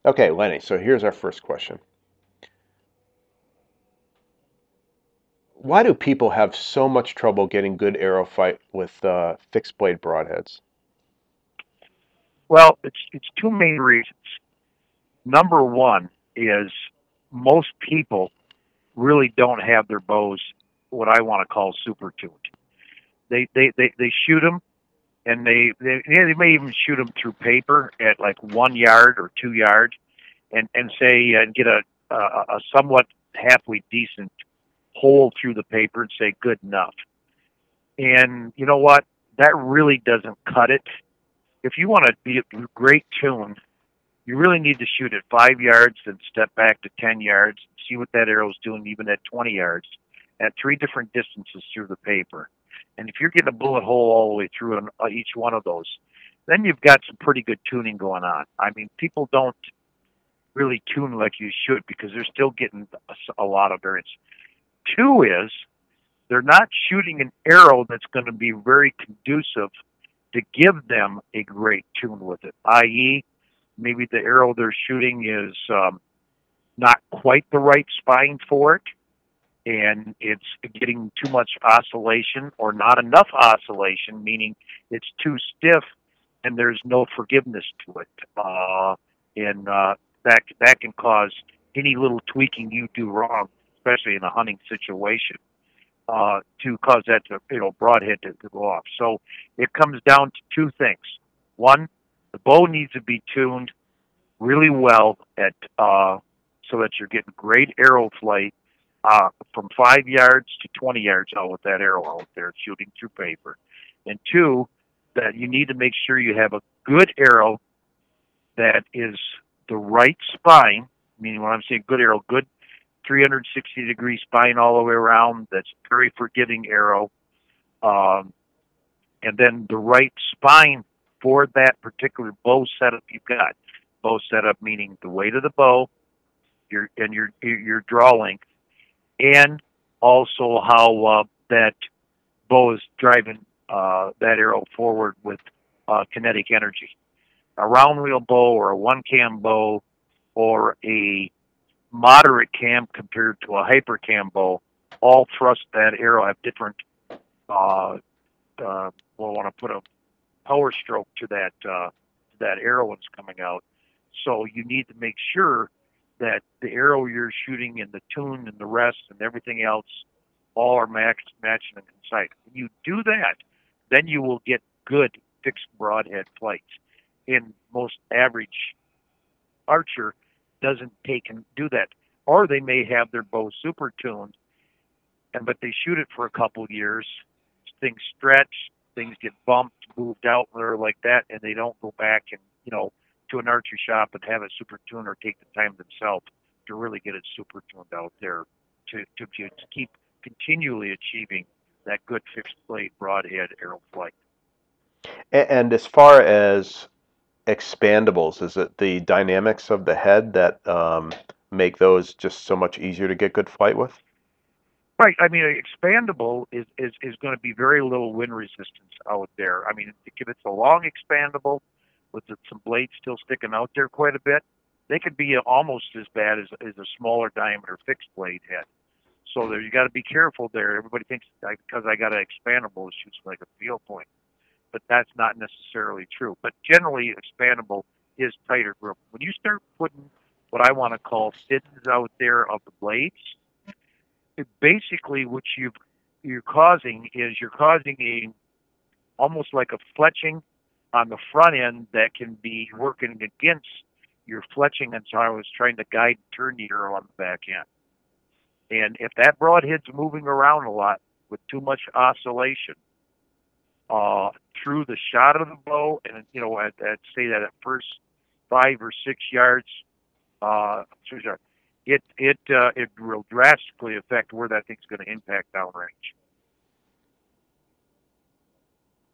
Okay, Lenny, so here's our first question. Why do people have so much trouble getting good arrow fight with fixed blade broadheads? Well, it's two main reasons. Number one is most people really don't have their bows what I want to call super tuned. They shoot them and they may even shoot them through paper at like 1 yard or 2 yards and say and get a somewhat halfway decent hole through the paper and say good enough. And you know what? That really doesn't cut it. If you want to be a great tune, you really need to shoot at 5 yards and step back to 10 yards, see what that arrow's doing even at 20 yards at three different distances through the paper. And if you're getting a bullet hole all the way through on each one of those, then you've got some pretty good tuning going on. I mean, people don't really tune like you should because they're still getting a lot of variance. Two is they're not shooting an arrow that's going to be very conducive to give them a great tune with it, i.e., maybe the arrow they're shooting is not quite the right spine for it, and it's getting too much oscillation or not enough oscillation, meaning it's too stiff and there's no forgiveness to it. And that can cause any little tweaking you do wrong, especially in a hunting situation, to cause that to, broadhead to go off. So it comes down to two things. One, the bow needs to be tuned really well at so that you're getting great arrow flight from 5 yards to 20 yards out with that arrow out there shooting through paper. And two, that you need to make sure you have a good arrow that is the right spine, meaning when I'm saying good arrow, good 360-degree spine all the way around, that's very forgiving arrow, um, and then the right spine for that particular bow setup you've got. Bow setup meaning the weight of the bow, your draw length, and also how that bow is driving that arrow forward with kinetic energy. A round wheel bow or a one cam bow or a moderate cam compared to a hyper cam bow all thrust that arrow have different uh, want to put a power stroke to that arrow that's coming out. So you need to make sure that the arrow you're shooting and the tune and the rest and everything else all are matching and concise. When you do that, then you will get good fixed broadhead flights. And most average archer doesn't take and do that, or they may have their bow super tuned, and but they shoot it for a couple of years. Things stretch, things get bumped, moved out, or like that, and they don't go back and to an archery shop and have it super tuned or take the time themselves to really get it super tuned out there to keep continually achieving that good fixed blade broadhead arrow flight. And as far as expandables, is it the dynamics of the head that make those just so much easier to get good flight with? Right. I mean, expandable is going to be very little wind resistance out there. I mean, if it's a long expandable with some blades still sticking out there quite a bit, they could be almost as bad as a smaller diameter fixed blade head. So there, you got to be careful there. Everybody thinks because I got an expandable, it shoots like a field point, but that's not necessarily true. But generally, expandable is tighter grip. When you start putting what I want to call fins out there of the blades, basically what you're causing is you're causing a almost like a fletching on the front end that can be working against your fletching, and so I was trying to guide and turn the arrow on the back end. And if that broadhead's moving around a lot with too much oscillation uh, through the shot of the bow, and at say that at first 5 or 6 yards, it will drastically affect where that thing's going to impact downrange.